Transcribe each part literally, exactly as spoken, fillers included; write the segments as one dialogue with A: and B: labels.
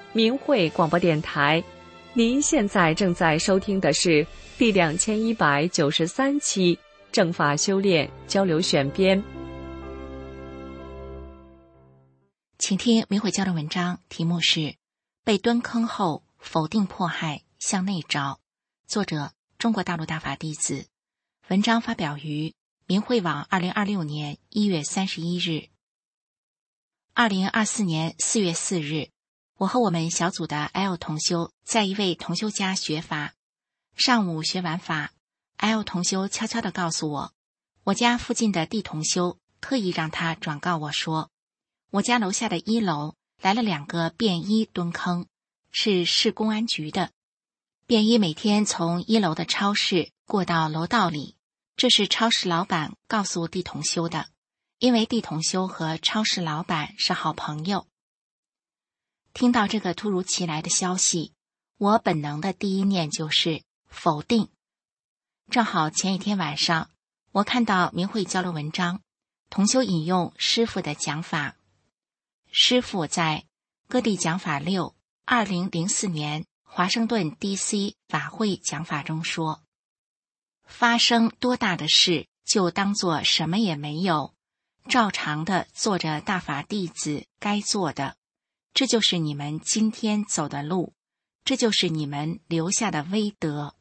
A: 明慧广播电台。您现在正在收听的是第两千一百九十三期正法修炼交流选编。
B: 请听明慧交流文章，题目是被蹲坑后否定迫害向内找，作者中国大陆大法弟子。文章发表于明慧网二零二六年一月三十一日。二零二四年四月四日，我和我们小组的 L 同修在一位同修家学法。上午学完法， L 同修悄悄地告诉我，我家附近的 D 同修特意让他转告我说，我家楼下的一楼来了两个便衣蹲坑，是市公安局的。便衣每天从一楼的超市过到楼道里，这是超市老板告诉地同修的，因为地同修和超市老板是好朋友。听到这个突如其来的消息，我本能的第一念就是否定。正好前一天晚上，我看到明慧交流文章，同修引用师父的讲法。师父在各地讲法六二零零四年华盛顿 D C 法会讲法中说，发生多大的事就当作什么也没有，照常的做着大法弟子该做的，这就是你们今天走的路，这就是你们留下的威德。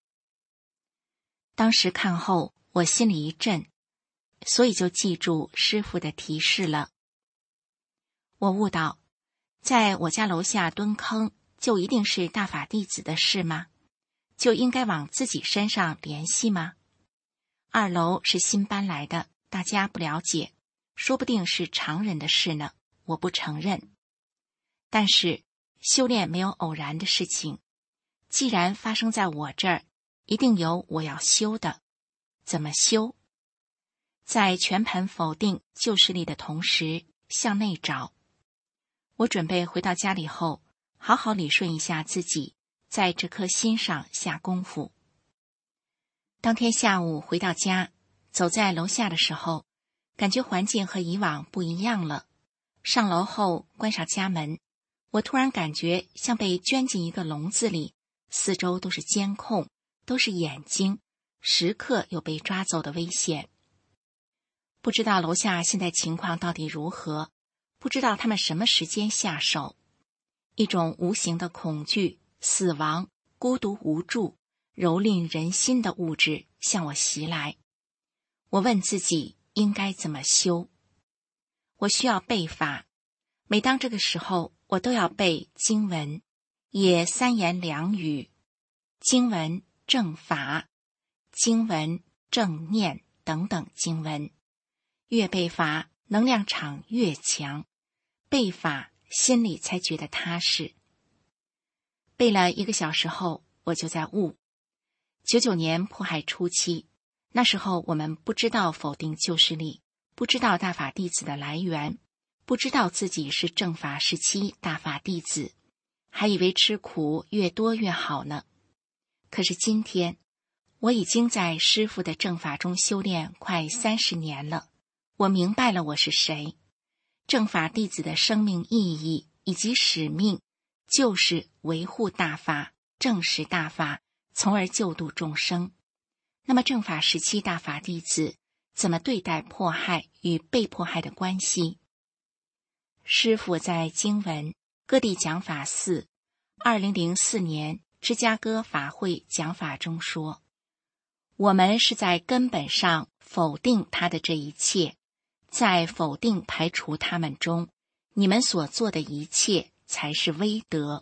B: 当时看后我心里一震，所以就记住师父的提示了。我悟到，在我家楼下蹲坑就一定是大法弟子的事吗？就应该往自己身上联系吗？二楼是新搬来的，大家不了解，说不定是常人的事呢，我不承认。但是修炼没有偶然的事情，既然发生在我这儿，一定有我要修的。怎么修？在全盘否定旧势力的同时，向内找。我准备回到家里后，好好理顺一下自己，在这颗心上下功夫。当天下午回到家，走在楼下的时候，感觉环境和以往不一样了。上楼后关上家门，我突然感觉像被圈进一个笼子里，四周都是监控，都是眼睛，时刻有被抓走的危险。不知道楼下现在情况到底如何，不知道他们什么时间下手。一种无形的恐惧、死亡、孤独无助、蹂躏人心的物质向我袭来。我问自己应该怎么修。我需要背法，每当这个时候，我都要背经文，也三言两语，经文正法，经文正念等等经文。越背法，能量场越强，背法心里才觉得踏实。背了一个小时后，我就在悟。九九年迫害初期，那时候我们不知道否定旧势力，不知道大法弟子的来源，不知道自己是正法时期大法弟子，还以为吃苦越多越好呢。可是今天，我已经在师父的正法中修炼快三十年了，我明白了我是谁。正法弟子的生命意义以及使命，就是维护大法，证实大法，从而救度众生。那么正法时期大法弟子怎么对待迫害与被迫害的关系？师父在经文各地讲法四二零零四年芝加哥法会讲法中说，我们是在根本上否定他的这一切，在否定排除他们中，你们所做的一切才是威德。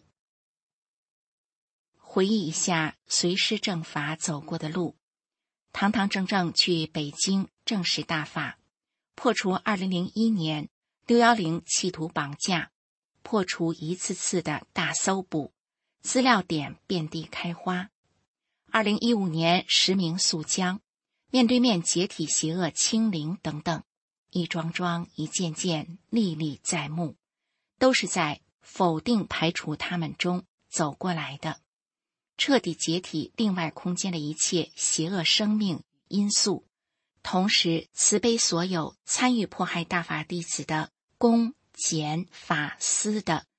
B: 回忆一下随师正法走过的路，堂堂正正去北京证实大法，破除二零零一年六一零企图绑架，破除一次次的大搜捕，资料点遍地开花。二零一五年实名肃江，面对面解体邪恶清零等等，一桩桩一件件历历在目，都是在否定排除他们中走过来的，彻底解体另外空间的一切邪恶生命因素，同时慈悲所有参与迫害大法弟子的公、简、法、私的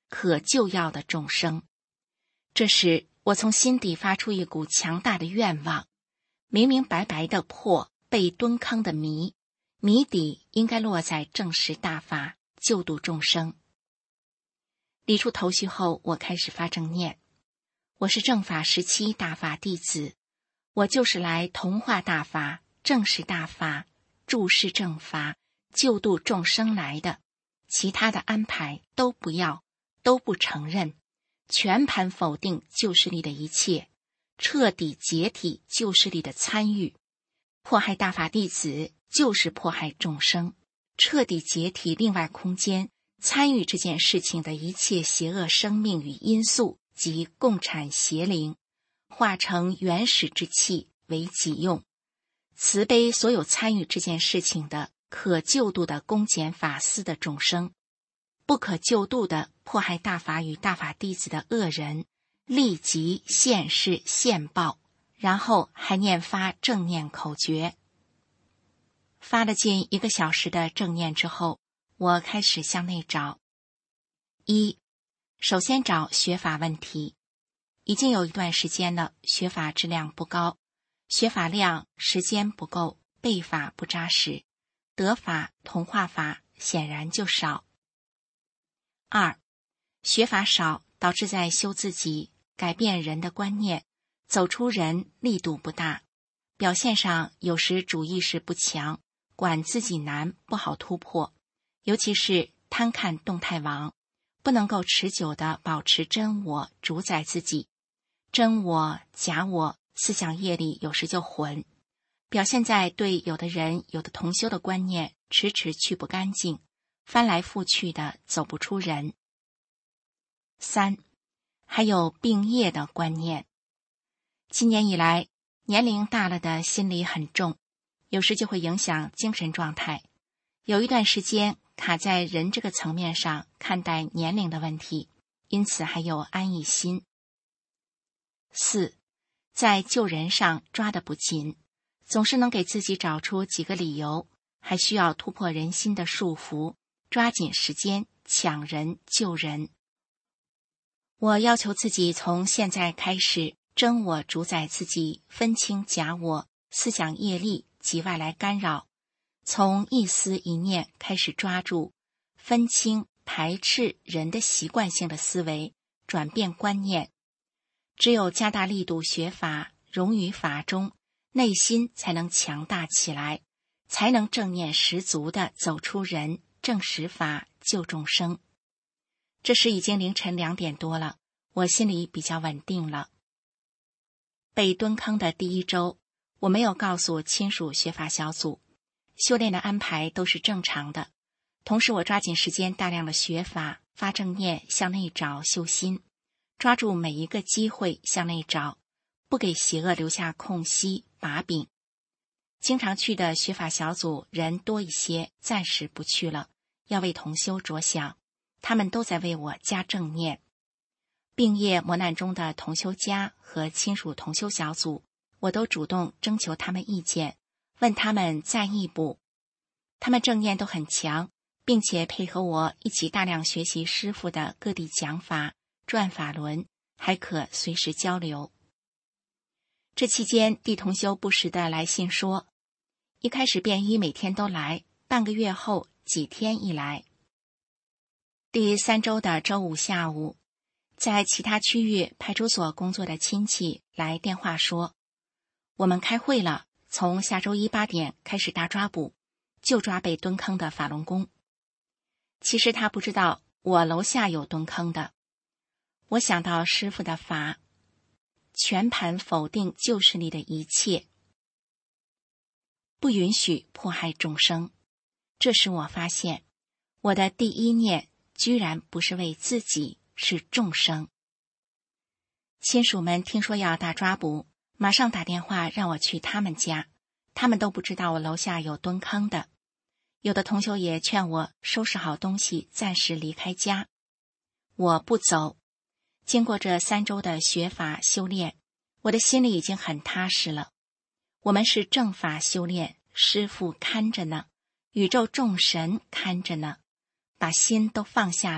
B: 可救药的众生。这时我从心底发出一股强大的愿望，明明白白地破被蹲坑的谜，谜底应该落在正实大法，救度众生。理出头绪后，我开始发正念，我是正法十七大法弟子，我就是来同化大法、正实大法、注释正法、救度众生来的，其他的安排都不要，都不承认，全盘否定旧势力的一切，彻底解体旧势力的参与。迫害大法弟子就是迫害众生，彻底解体另外空间参与这件事情的一切邪恶生命与因素及共产邪灵，化成原始之气为己用，慈悲所有参与这件事情的可救度的公检法司的众生，不可救度的迫害大法与大法弟子的恶人，立即现世现报，然后还念发正念口诀。发了近一个小时的正念之后，我开始向内找。一，首先找学法问题。已经有一段时间了，学法质量不高，学法量时间不够，背法不扎实，得法同化法显然就少。二，学法少导致在修自己、改变人的观念、走出人力度不大，表现上有时主意识不强，管自己难，不好突破，尤其是贪看动态王，不能够持久地保持真我主宰自己，真我、假我思想业力有时就混，表现在对有的人、有的同修的观念迟迟去不干净，翻来覆去的走不出人。三，还有病业的观念。今年以来，年龄大了的心理很重，有时就会影响精神状态。有一段时间卡在人这个层面上看待年龄的问题，因此还有安逸心。四，在救人上抓得不紧，总是能给自己找出几个理由，还需要突破人心的束缚，抓紧时间抢人救人。我要求自己从现在开始，真我主宰自己，分清假我、思想业力及外来干扰，从一思一念开始抓住，分清排斥人的习惯性的思维，转变观念。只有加大力度学法，融于法中，内心才能强大起来，才能正念十足地走出人，正实法，救众生。这时已经凌晨两点多了，我心里比较稳定了。被蹲坑的第一周，我没有告诉亲属学法小组，修炼的安排都是正常的。同时我抓紧时间大量的学法，发正念，向内找修心，抓住每一个机会向内找，不给邪恶留下空隙把柄。经常去的学法小组人多一些，暂时不去了，要为同修着想，他们都在为我加正念。病业磨难中的同修家和亲属同修小组，我都主动征求他们意见，问他们在意不。他们正念都很强，并且配合我一起大量学习师父的各地讲法、转法轮，还可随时交流。这期间，地同修不时地来信说，一开始便衣每天都来，半个月后几天一来。第三周的周五下午，在其他区域派出所工作的亲戚来电话说，我们开会了，从下周一八点开始大抓捕，就抓被蹲坑的法轮功。其实他不知道我楼下有蹲坑的。我想到师父的法，全盘否定旧势力的一切，不允许迫害众生。这时我发现，我的第一念居然不是为自己，是众生。亲属们听说要大抓捕，马上打电话让我去他们家，他们都不知道我楼下有蹲坑的。有的同修也劝我收拾好东西，暂时离开家。我不走。经过这三周的学法修炼，我的心里已经很踏实了。我们是正法修炼，师父看着呢，宇宙众神看着呢，把心都放下了，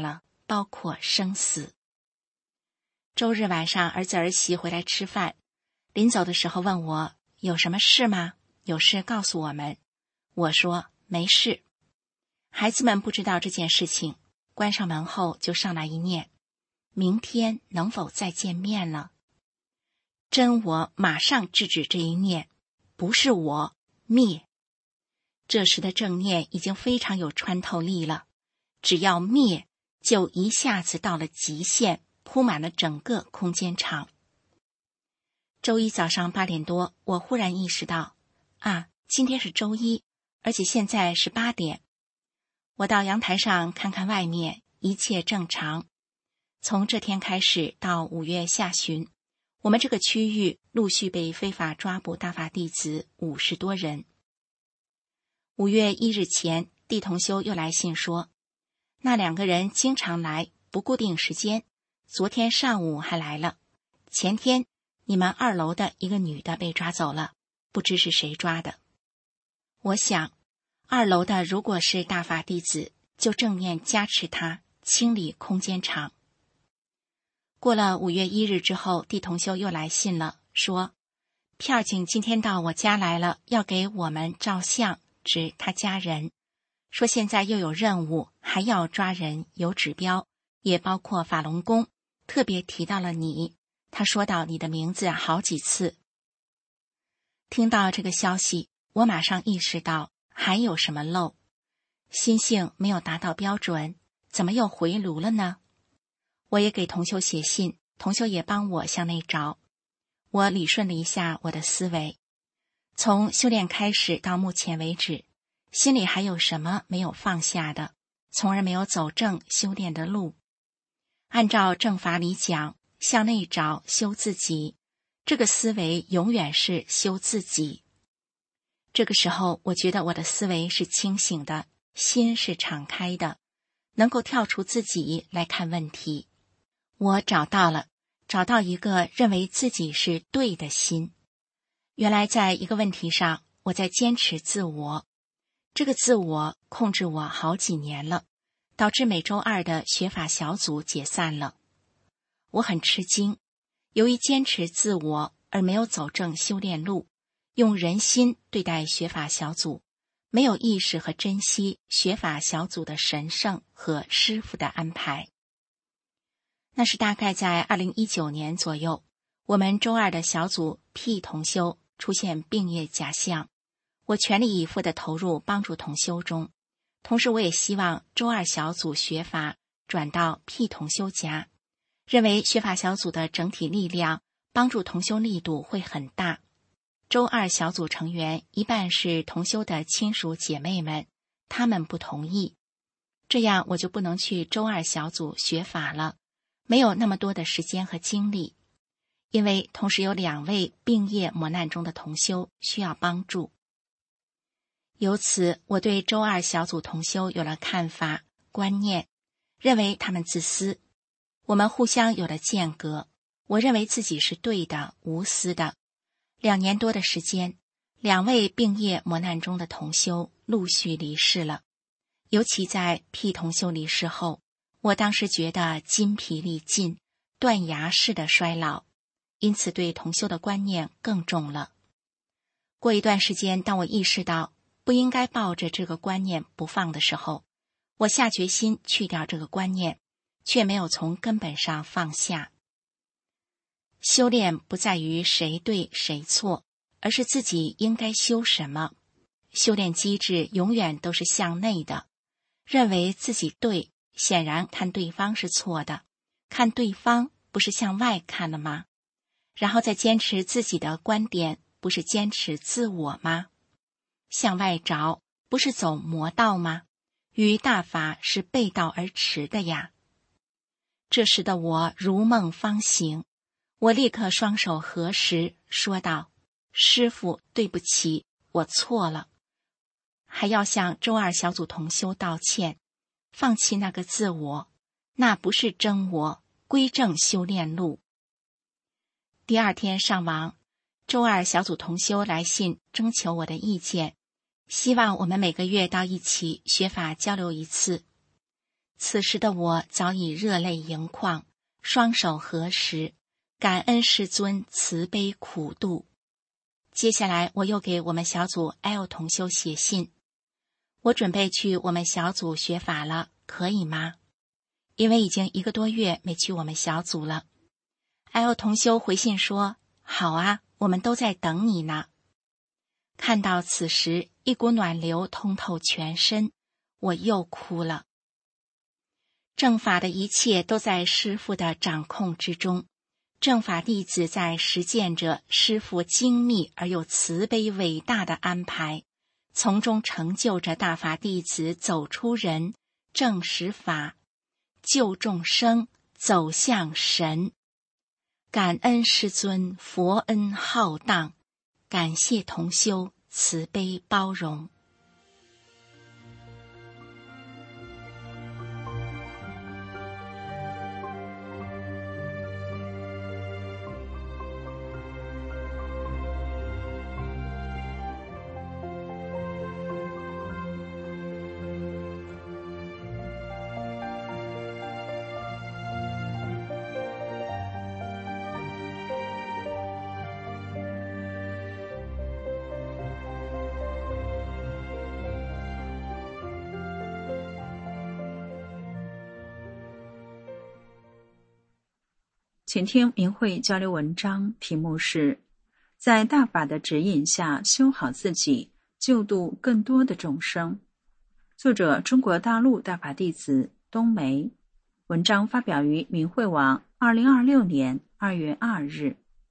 B: 包括生死。周日晚上，儿子儿媳回来吃饭，临走的时候问我有什么事吗？有事告诉我们。我说没事。孩子们不知道这件事情，关上门后就上来一念：明天能否再见面了？真我马上制止这一念，不是我，灭。这时的正念已经非常有穿透力了，只要灭，就一下子到了极限，铺满了整个空间场。周一早上八点多，我忽然意识到，啊，今天是周一，而且现在是八点。我到阳台上看看外面，一切正常。从这天开始到五月下旬，我们这个区域陆续被非法抓捕大法弟子五十多人。五月一日前，地同修又来信说，那两个人经常来，不固定时间，昨天上午还来了。前天你们二楼的一个女的被抓走了，不知是谁抓的。我想，二楼的如果是大法弟子，就正念加持他，清理空间场。过了五月一日之后，地同修又来信了，说票警今天到我家来了，要给我们照相，指他家人，说现在又有任务，还要抓人，有指标，也包括法轮功，特别提到了你，他说到你的名字好几次。听到这个消息，我马上意识到还有什么漏，心性没有达到标准，怎么又回炉了呢？我也给同修写信，同修也帮我向内找。我理顺了一下我的思维，从修炼开始到目前为止，心里还有什么没有放下的，从而没有走正修炼的路。按照正法里讲，向内找修自己，这个思维永远是修自己。这个时候，我觉得我的思维是清醒的，心是敞开的，能够跳出自己来看问题。我找到了，找到一个认为自己是对的心。原来在一个问题上，我在坚持自我，这个自我控制我好几年了，导致每周二的学法小组解散了。我很吃惊，由于坚持自我而没有走正修炼路，用人心对待学法小组，没有意识和珍惜学法小组的神圣和师父的安排。那是大概在二零一九年左右，我们周二的小组 P 同修出现病业假象，我全力以赴地投入帮助同修中，同时我也希望周二小组学法转到 P 同修家，认为学法小组的整体力量帮助同修力度会很大。周二小组成员一半是同修的亲属姐妹们，他们不同意，这样我就不能去周二小组学法了，没有那么多的时间和精力，因为同时有两位病业磨难中的同修需要帮助。由此，我对周二小组同修有了看法、观念，认为他们自私。我们互相有了间隔，我认为自己是对的、无私的。两年多的时间，两位病业磨难中的同修陆续离世了，尤其在 P 同修离世后，我当时觉得筋疲力尽，断崖式的衰老，因此对同修的观念更重了。过一段时间，当我意识到不应该抱着这个观念不放的时候，我下决心去掉这个观念，却没有从根本上放下。修炼不在于谁对谁错，而是自己应该修什么。修炼机制永远都是向内的，认为自己对，显然看对方是错的，看对方不是向外看了吗？然后再坚持自己的观点，不是坚持自我吗？向外找，不是走魔道吗？与大法是背道而驰的呀。这时的我如梦方醒，我立刻双手合十，说道：师父，对不起，我错了，还要向周二小组同修道歉，放弃那个自我，那不是真我，归正修炼路。第二天上网，周二小组同修来信征求我的意见，希望我们每个月到一起学法交流一次。 此时的我早已热泪盈眶，双手合十，感恩师尊慈悲苦度。接下来我又给我们小组 L 同修写信，我准备去我们小组学法了，可以吗？因为已经一个多月没去我们小组了。L 同修回信说，好啊，我们都在等你呢。看到此时，一股暖流通透全身，我又哭了。正法的一切都在师父的掌控之中，正法弟子在实践着师父精密而又慈悲伟大的安排，从中成就着大法弟子走出人，证实法，救众生，走向神。感恩师尊佛恩浩荡，感谢同修慈悲包容。
C: 请听明慧交流文章，题目是在大法的指引下修好自己，救度更多的众生。作者中国大陆大法弟子冬梅，文章发表于明慧网二零二六年二月二日。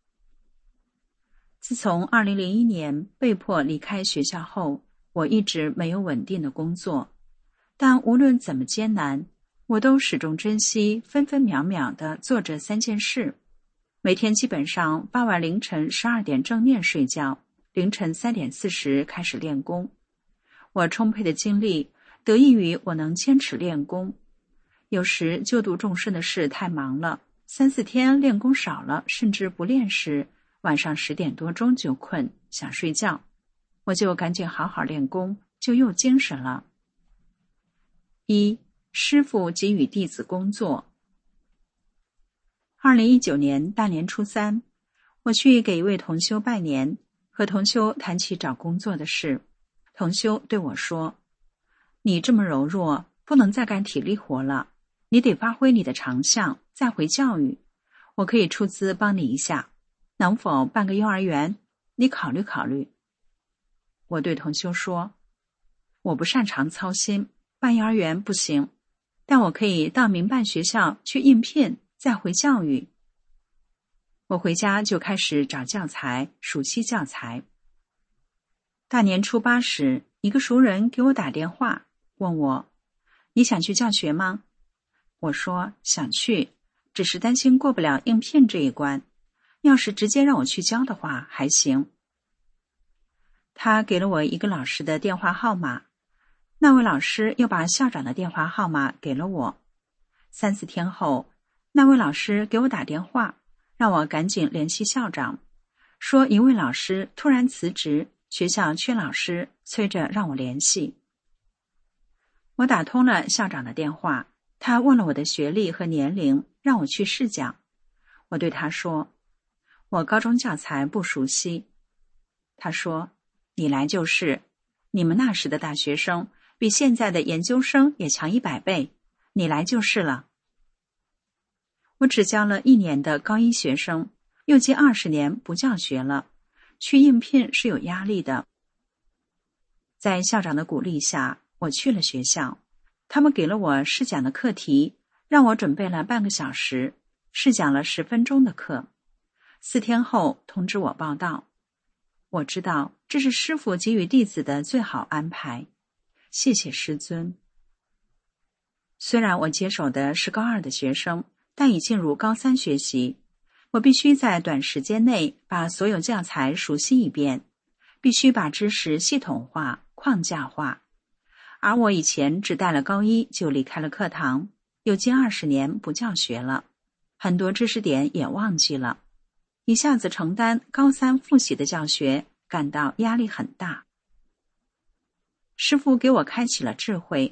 C: 自从二零零一年被迫离开学校后，我一直没有稳定的工作，但无论怎么艰难，我都始终珍惜分分秒秒地做这三件事。每天基本上傍晚凌晨十二点正念睡觉，凌晨三点四十开始练功。我充沛的精力得益于我能坚持练功。有时救度众生的事太忙了，三四天练功少了，甚至不练时，晚上十点多钟就困，想睡觉，我就赶紧好好练功，就又精神了。一师父给予弟子工作。二零一九年大年初三，我去给一位同修拜年，和同修谈起找工作的事。同修对我说，你这么柔弱，不能再干体力活了，你得发挥你的长项，再回教育。我可以出资帮你一下，能否办个幼儿园？你考虑考虑。我对同修说，我不擅长操心，办幼儿园不行，但我可以到民办学校去应聘，再回教育。我回家就开始找教材，熟悉教材。大年初八时，一个熟人给我打电话，问我，你想去教学吗？我说想去，只是担心过不了应聘这一关，要是直接让我去教的话还行。他给了我一个老师的电话号码，那位老师又把校长的电话号码给了我。三四天后，那位老师给我打电话，让我赶紧联系校长，说一位老师突然辞职，学校缺老师，催着让我联系。我打通了校长的电话，他问了我的学历和年龄，让我去试讲。我对他说，我高中教材不熟悉。他说，你来就是，你们那时的大学生比现在的研究生也强一百倍，你来就是了。我只教了一年的高一学生，又接二十年不教学了，去应聘是有压力的。在校长的鼓励下，我去了学校，他们给了我试讲的课题，让我准备了半个小时，试讲了十分钟的课。四天后通知我报到。我知道这是师父给予弟子的最好安排，谢谢师尊。虽然我接手的是高二的学生，但已进入高三学习，我必须在短时间内把所有教材熟悉一遍，必须把知识系统化、框架化。而我以前只带了高一就离开了课堂，有近二十年不教学了，很多知识点也忘记了，一下子承担高三复习的教学，感到压力很大。师父给我开启了智慧，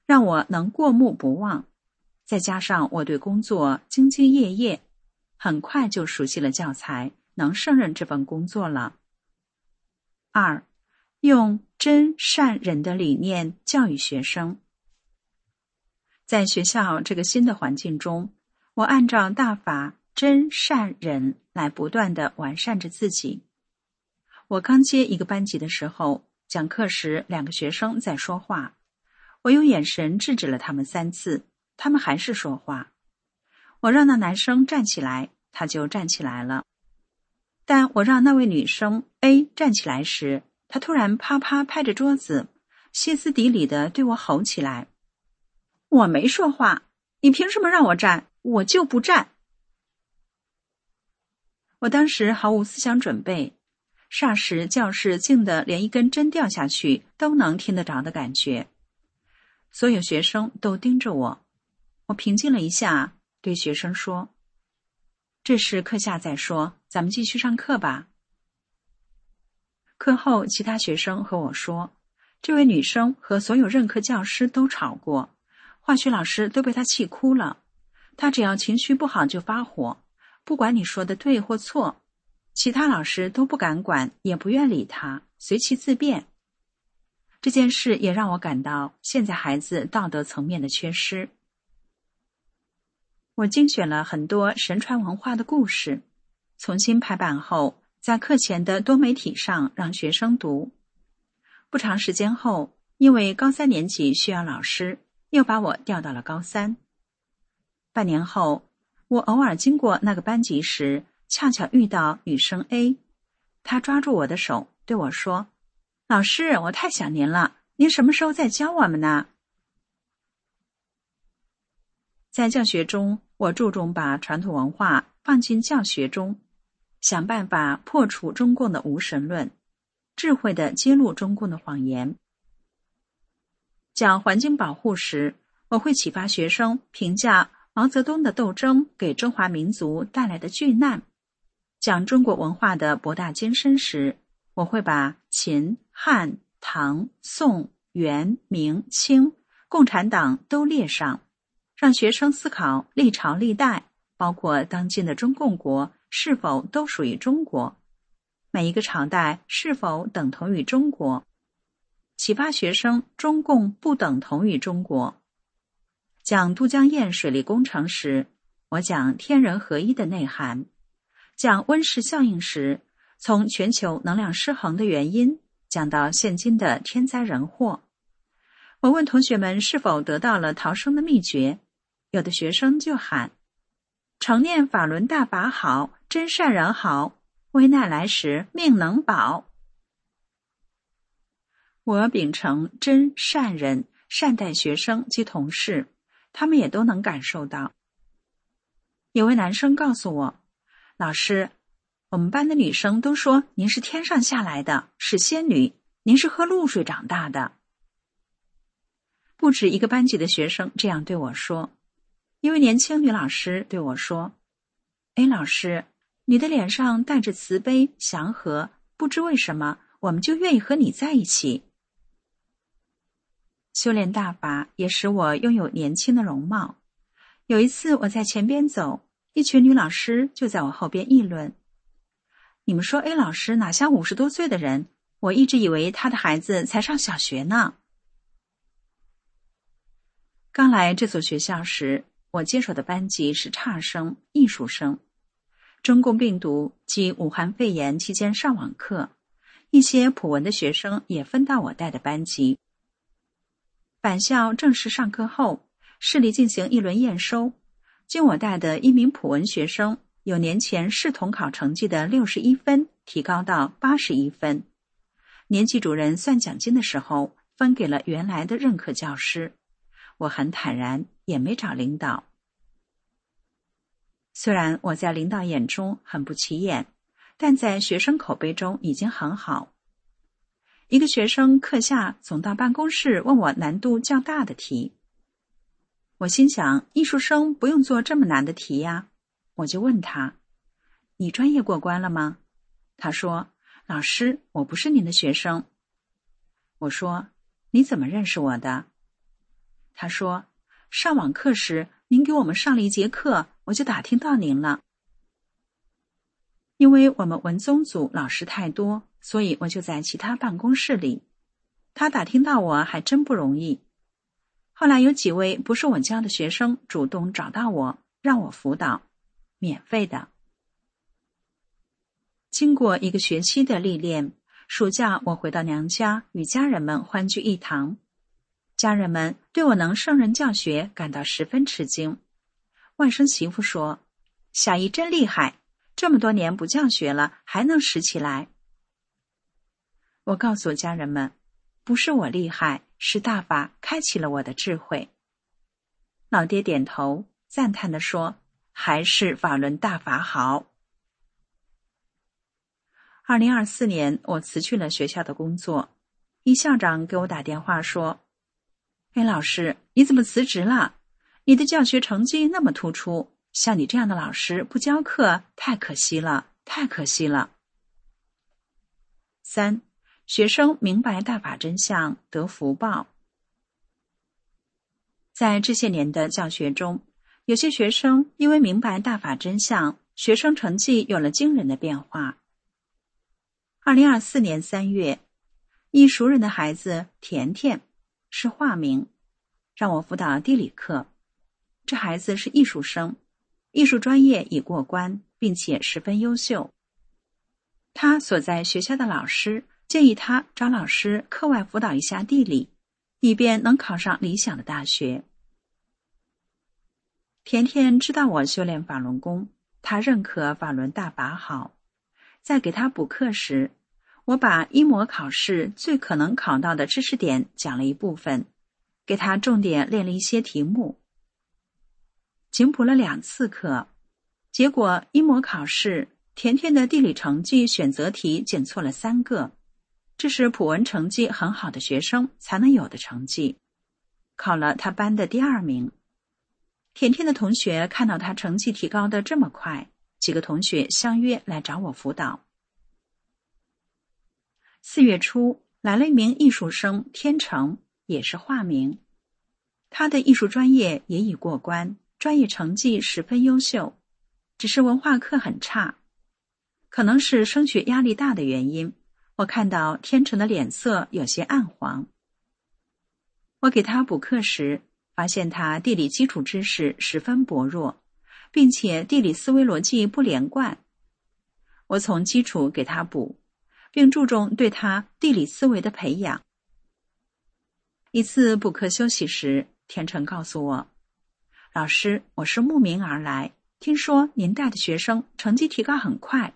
C: 让我能过目不忘。再加上我对工作兢兢业业，很快就熟悉了教材，能胜任这份工作了。二，用真善忍的理念教育学生。在学校这个新的环境中，我按照大法真善忍来不断地完善着自己。我刚接一个班级的时候，讲课时两个学生在说话，我用眼神制止了他们三次，他们还是说话。我让那男生站起来，他就站起来了。但我让那位女生 A 站起来时，她突然啪啪拍着桌子，歇斯底里地对我吼起来：我没说话，你凭什么让我站？我就不站。我当时毫无思想准备，霎时教室静得连一根针掉下去都能听得着的感觉。所有学生都盯着我，我平静了一下，对学生说：这事课下再说，咱们继续上课吧。课后，其他学生和我说，这位女生和所有任课教师都吵过，化学老师都被她气哭了。她只要情绪不好就发火，不管你说的对或错，其他老师都不敢管，也不愿理她，随其自便。这件事也让我感到现在孩子道德层面的缺失。我精选了很多神传文化的故事，重新排版后，在课前的多媒体上让学生读。不长时间后，因为高三年级需要老师，又把我调到了高三。半年后，我偶尔经过那个班级时，恰巧遇到女生 A， 她抓住我的手对我说：老师，我太想您了，您什么时候再教我们呢？在教学中，我注重把传统文化放进教学中，想办法破除中共的无神论，智慧地揭露中共的谎言。讲环境保护时，我会启发学生评价毛泽东的斗争给中华民族带来的巨难。讲中国文化的博大精深时，我会把秦、汉、唐、宋、元、明、清、共产党都列上，让学生思考历朝历代，包括当今的中共国是否都属于中国，每一个朝代是否等同于中国，启发学生中共不等同于中国。讲都江堰水利工程时，我讲天人合一的内涵；讲温室效应时，从全球能量失衡的原因讲到现今的天灾人祸。我问同学们是否得到了逃生的秘诀，有的学生就喊：常念法轮大法好，真善人好，危难来时命能保。我秉承真善忍，善待学生及同事，他们也都能感受到。有位男生告诉我：老师，我们班的女生都说您是天上下来的，是仙女，您是喝露水长大的。不止一个班级的学生这样对我说。一位年轻女老师对我说：哎，老师，你的脸上带着慈悲祥和，不知为什么我们就愿意和你在一起。修炼大法也使我拥有年轻的容貌。有一次我在前边走，一群女老师就在我后边议论：你们说 A 老师哪像五十多岁的人，我一直以为他的孩子才上小学呢。刚来这所学校时，我接手的班级是差生、艺术生。中共病毒及武汉肺炎期间上网课，一些普文的学生也分到我带的班级。返校正式上课后，市里进行一轮验收，经我带的一名普文学生有年前市统考成绩的六十一分提高到八十一分。年级主任算奖金的时候，分给了原来的任课教师。我很坦然，也没找领导。虽然我在领导眼中很不起眼，但在学生口碑中已经很好。一个学生课下总到办公室问我难度较大的题，我心想艺术生不用做这么难的题呀，我就问他：你专业过关了吗？他说：老师，我不是您的学生。我说：你怎么认识我的？ 他说，上网课时您给我们上了一节课，我就打听到您了。因为我们文综组老师太多，所以我就在其他办公室里。他打听到我还真不容易。后来有几位不是我教的学生主动找到我，让我辅导，免费的。经过一个学期的历练，暑假我回到娘家，与家人们欢聚一堂。家人们对我能胜任教学感到十分吃惊。外甥媳妇说，小姨真厉害，这么多年不教学了，还能拾起来。我告诉家人们，不是我厉害，是大法开启了我的智慧。老爹点头，赞叹地说，还是法轮大法好。二零二四年，我辞去了学校的工作。一校长给我打电话说，哎，老师，你怎么辞职了？你的教学成绩那么突出，像你这样的老师不教课，太可惜了，太可惜了。三，学生明白大法真相，得福报。在这些年的教学中，有些学生因为明白大法真相，学生成绩有了惊人的变化。二零二四年三月，一熟人的孩子甜甜，是化名，让我辅导地理课。这孩子是艺术生，艺术专业已过关，并且十分优秀。他所在学校的老师建议他找老师课外辅导一下地理，以便能考上理想的大学。甜甜知道我修炼法轮功，他认可法轮大法好。在给他补课时，我把一模考试最可能考到的知识点讲了一部分，给他重点练了一些题目。仅补了两次课，结果一模考试甜甜的地理成绩选择题检错了三个，这是普文成绩很好的学生才能有的成绩，考了他班的第二名。甜甜的同学看到他成绩提高的这么快，几个同学相约来找我辅导。四月初来了一名艺术生天成，也是化名，他的艺术专业也已过关，专业成绩十分优秀，只是文化课很差。可能是升学压力大的原因，我看到天成的脸色有些暗黄。我给他补课时，发现他地理基础知识十分薄弱，并且地理思维逻辑不连贯。我从基础给他补，并注重对他地理思维的培养。一次补课休息时，天成告诉我，老师，我是慕名而来，听说您带的学生成绩提高很快。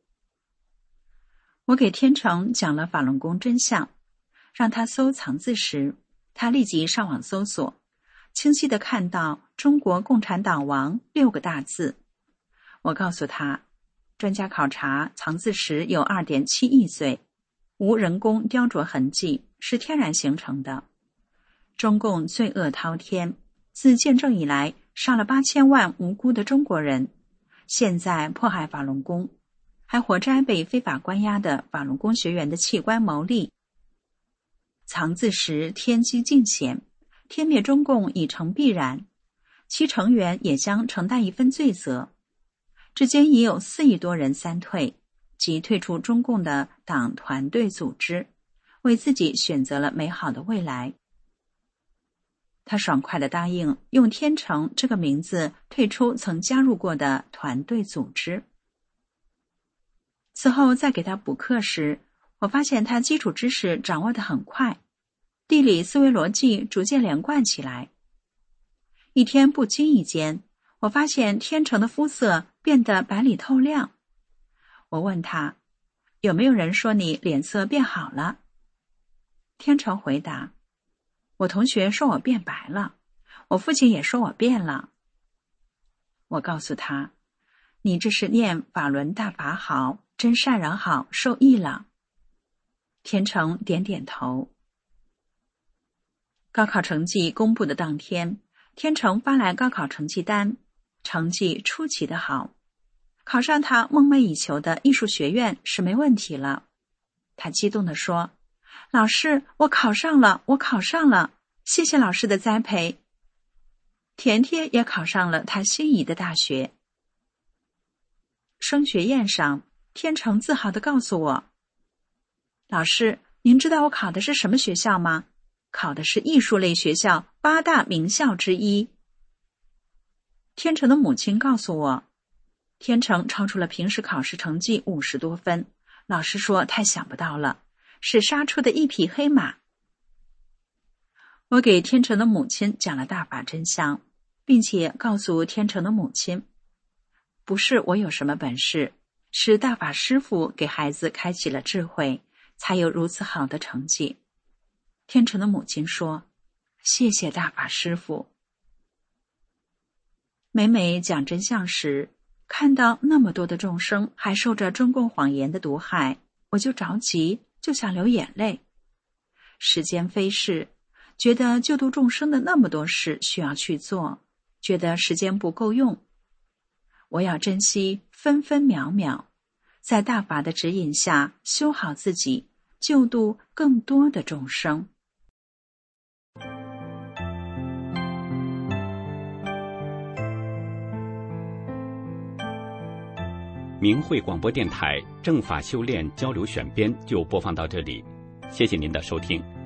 C: 我给天成讲了法轮功真相，让他搜藏字时，他立即上网搜索，清晰地看到中国共产党亡六个大字。我告诉他，专家考察藏字石有 二点七亿岁，无人工雕琢痕迹，是天然形成的。中共罪恶滔天，自建政以来杀了八千万无辜的中国人，现在迫害法轮功，还活摘被非法关押的法轮功学员的器官牟利。藏字石天机尽显，天灭中共已成必然，其成员也将承担一份罪责。至今已有四亿多人三退，即退出中共的党团队组织，为自己选择了美好的未来。他爽快地答应用天成这个名字退出曾加入过的团队组织。此后再给他补课时，我发现他基础知识掌握得很快，地理思维逻辑逐渐连贯起来。一天不经意间，我发现天成的肤色变得白里透亮。我问他，有没有人说你脸色变好了？天成回答，我同学说我变白了，我父亲也说我变了。我告诉他，你这是念法轮大法好，真善人好，受益了。天成点点头。高考成绩公布的当天，天成发来高考成绩单，成绩出奇的好，考上他梦寐以求的艺术学院是没问题了。他激动地说，老师，我考上了，我考上了， 谢谢老师的栽培。甜甜也考上了他心仪的大学。升学宴上，天成自豪地告诉我，老师，您知道我考的是什么学校吗？考的是艺术类学校八大名校之一。天成的母亲告诉我，天成超出了平时考试成绩五十多分，老师说太想不到了，是杀出的一匹黑马。我给天成的母亲讲了大法真相，并且告诉天成的母亲，不是我有什么本事，是大法师父给孩子开启了智慧，才有如此好的成绩。天成的母亲说，谢谢大法师父。每每讲真相时，看到那么多的众生还受着中共谎言的毒害，我就着急，就想流眼泪。时间飞逝，觉得救度众生的那么多事需要去做，觉得时间不够用。我要珍惜分分秒秒，在大法的指引下修好自己，救度更多的众生。
D: 明慧广播电台正法修炼交流选编就播放到这里，谢谢您的收听。